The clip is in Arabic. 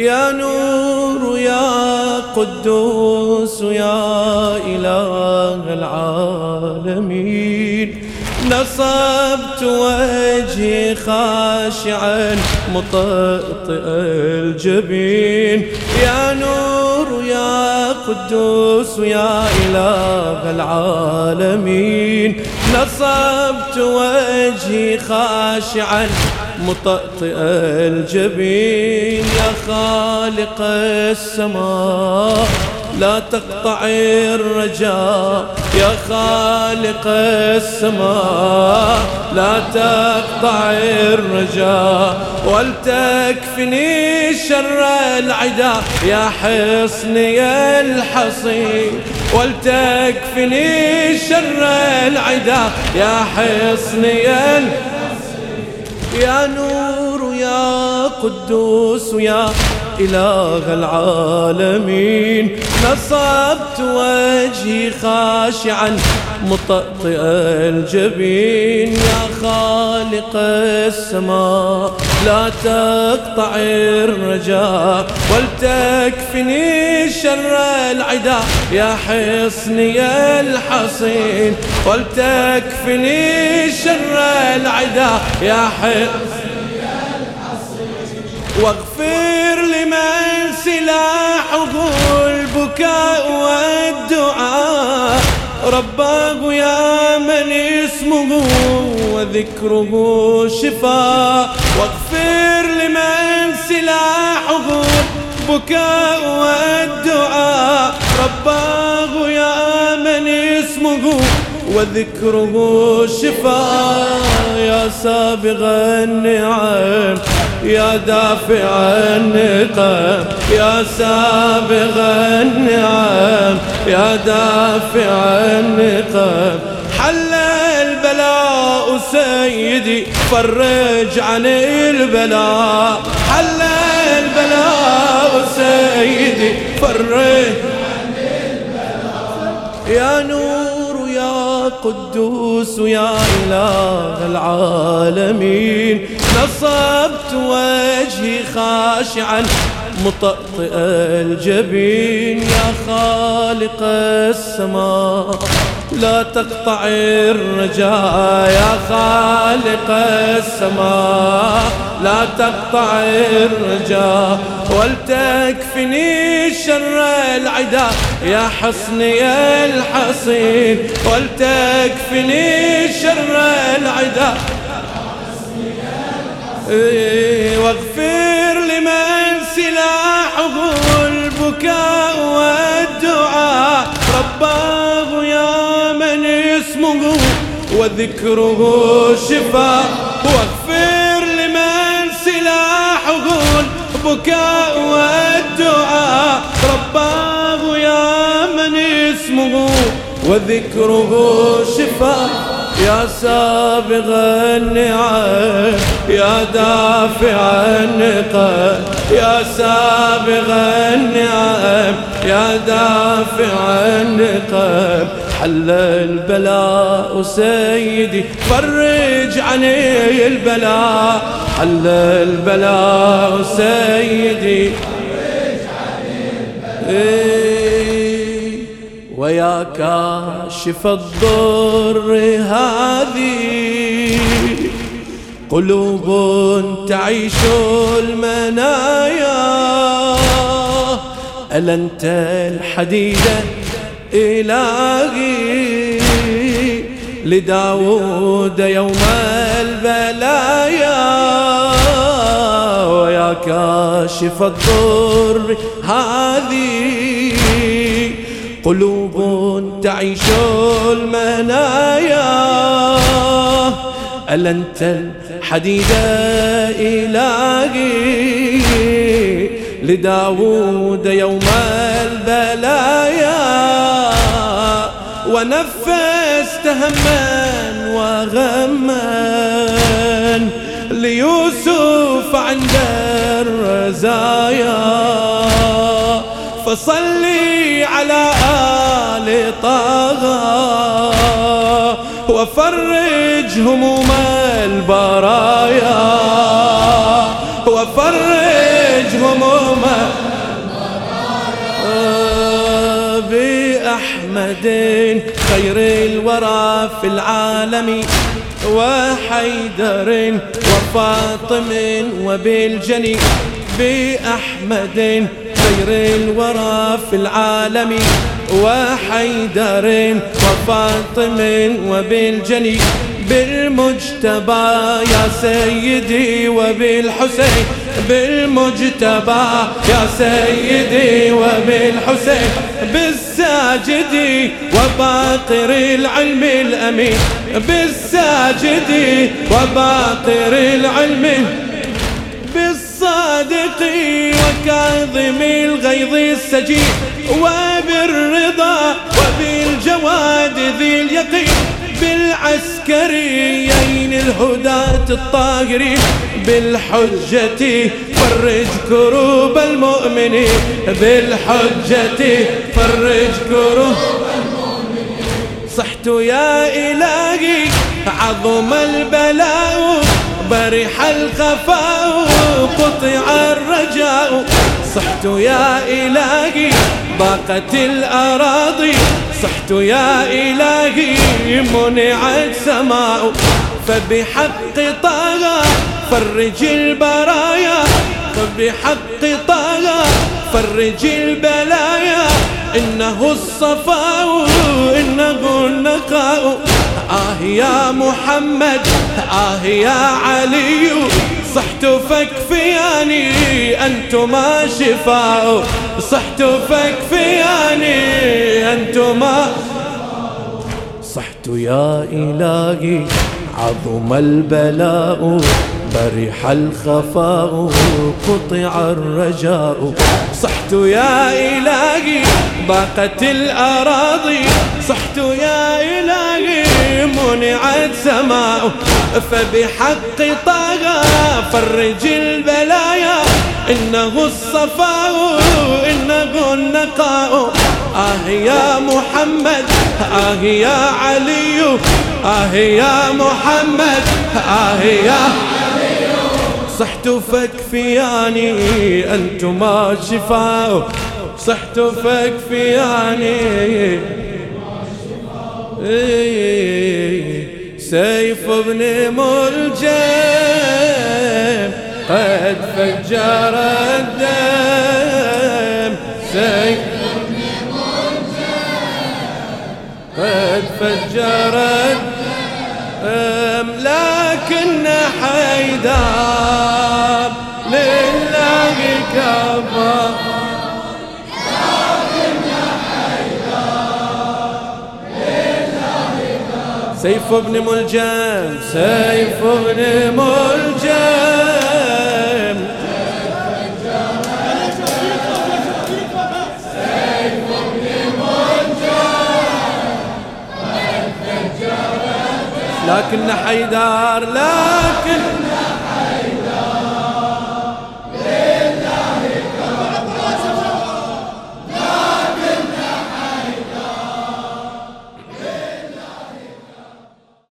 يا نور يا قدوس يا إله العالمين، نصبت وجهي خاشعا مطأطئ الجبين. يا نور يا قدوس يا إله العالمين، نصبت وجهي خاشعا مطأطئ الجبين. يا خالق السماء لا تقطع الرجاء، يا خالق السماء لا تقطع الرجاء، ولتكفني شر العدا يا حصني الحصين، ولتكفني شر العدا يا حصني الحصين. يا نور يا قدوس يا إله العالمين، نصبت وجهي خاشعا مطأطئ الجبين. يا خالق السماء لا تقطع الرجاء، ولتكفني شر العدا يا حصني الحصين، ولتكفني شر العدا يا حصني الحصين. واغفر لمن سلاحه البكاء والدعاء، رباه يا من اسمه وذكره شفاء. واغفر لمن سلاحه البكاء والدعاء، رباه يا من اسمه وذكره شفاء. يا سابغ النعم يا دافع النقم، يا سابغ النعم يا دافع النقم، حل البلاء سيدي فرج عن البلاء، حل البلاء سيدي فرج عن البلاء. يا نور يا قدوس يا إله العالمين، نصبت وجهي خاشعا مطأطئ الجبين. يا خالق السماء لا تقطع الرجاء، يا خالق السماء لا تقطع الرجاء، ولتكفني شر العدا يا حصني الحصين، ولتكفني شر العدا. واغفر لمن سلاحه البكاء والدعاء، رباه يا من اسمه وذكره شفاء. واغفر لمن سلاحه البكاء والدعاء، رباه يا من اسمه وذكره شفاء. يا سابغ النعم يا دافع النقم، يا سابغ النعم يا دافع النقم، حل البلاء سيدي فرج عني البلاء، حل البلاء سيدي فرج عني البلاء. ويا كاشف الضر هذه قلوب تعيش المنايا، ألنت الحديد إلهي لداود يوم البلايا. ويا كاشف الضر هذه قلوب تعيش المنايا، ألنت الحديد إلهي لداود يوم البلايا. ونفست هما وغما ليوسف عند الرزايا، فصلي على آل طه وفرج هموم البرايا، وفرج همومه بأحمد خير الورى في العالم وحيدر وفاطم وبالجني بأحمد خير الورى في العالم وحيدر وفاطم وبالجني بالمجتبى يا سيدي وبالحسين بالمجتبى يا سيدي وبالحسين بالساجد وباقر العلم الأمين بالساجد وباقر العلم بالصادق وكاظم الغيظ السجين وبالرضا وبالجواد ذي اليقين بالعسكريين الهداة الطاهرين بالحجة فرج كروب المؤمنين بالحجة فرج كروب المؤمنين صحت يا إلهي عظم البلاء برح الخفاء قطع الرجاء صحت يا إلهي ضاقت الأراضي صحت يا إلهي منعت سماء فبحق طه فرج البرايا فبحق طه فرج البلايا إنه الصفاء إنه النقاء يا محمد يا علي صحت فاكفياني أنتما شفاء صحت فاكفياني أنتما صحت يا إلهي عظم البلاء برح الخفاء قطع الرجاء صحت يا إلهي ضاقت الأراضي صحت يا إلهي منعت سماء فبحق طه فرج البلايا إنه الصفاء إنه النقاء يا محمد يا علي يا محمد يا صحت فاكفياني أنتما شفاء صحت فاكفياني سيف ابن ملجم قد فجر الدم سيف ابن ملجم قد فجر الدم لكن حيدر لله كفى سيف ابن ملجم سيف ابن ملجم سيف ابن ملجم لكن حيدر لكن